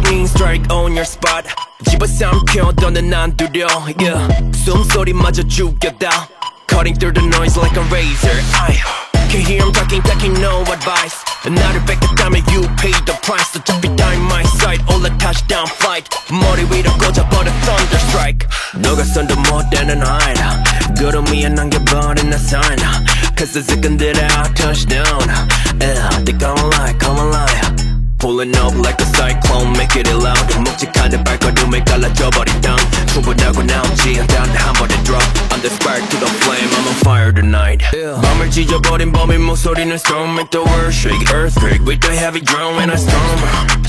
lightning strike on your spot 집어삼켜 너는 안 두려 yeah. 숨소리마저 죽였다 Cutting through the noise like a razor Can hear him talking, taking no advice 나를 뺏겼다면 you pay the price 어차피 다 in my sight all a touchdown flight 머리 위로 꽂아버려 thunder strike 너가 손도 못 대는 height 구름 위에 남겨버린 내 sign Cause the second that I touchdown yeah, they come alive Pulling up like a cyclone, make it loud 묵직한데 발걸음에 갈라져버린 땅 충분하고 남지 않단 한 번에 drop I'm the spark to the flame, I'm on fire tonight 밤을 찢어버린 범인 목소리는 storm Make the world shake, earthquake With the heavy drum when I storm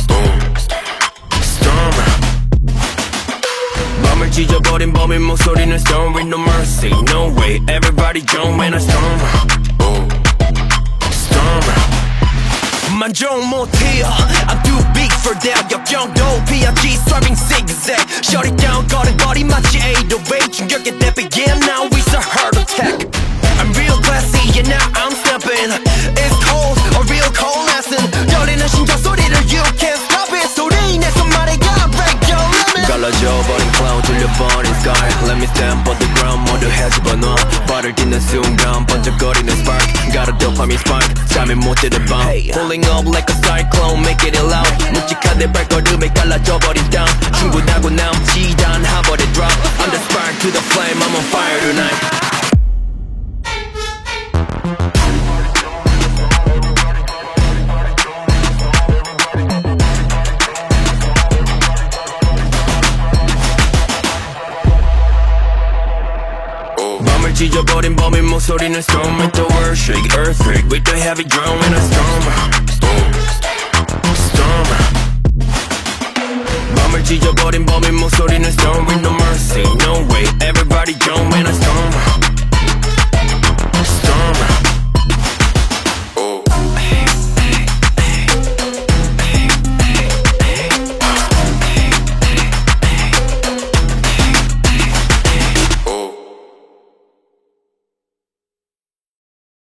밤을 찢어버린 범인 목소리는 storm With no mercy, no way Everybody jump when I storm 만족 못해요 I'm too big for that 역경도 피하지 swerving zigzag Shut it down 걸음걸이 마치 808 충격에 대비해 now it's a heart attack I'm real classy and now I'm stepping It's cold, a real cold lesson 떨리는 심장 소리를 you can't stop it 소리 내서 말해가 break your limit 갈라져버린 cloud 들려버린 sky Let me stand on the ground 모두 해집어놔 발을 딛는 순간 번쩍거리는 spark Got a dopamine spike 잠이 못 드는 밤 Pulling up like a cyclone make it loud 묵직한 내 발걸음에 갈라져버린 땅 충분하고 남지 단 한 번에 drop I'm the spark to the flame I'm on fire tonight 밤을 찢어버린 범인 목소리는 storm Make the world shake, earthquake With the heavy drum when I storm 밤을 찢어버린 범인 목소리는 storm With no mercy,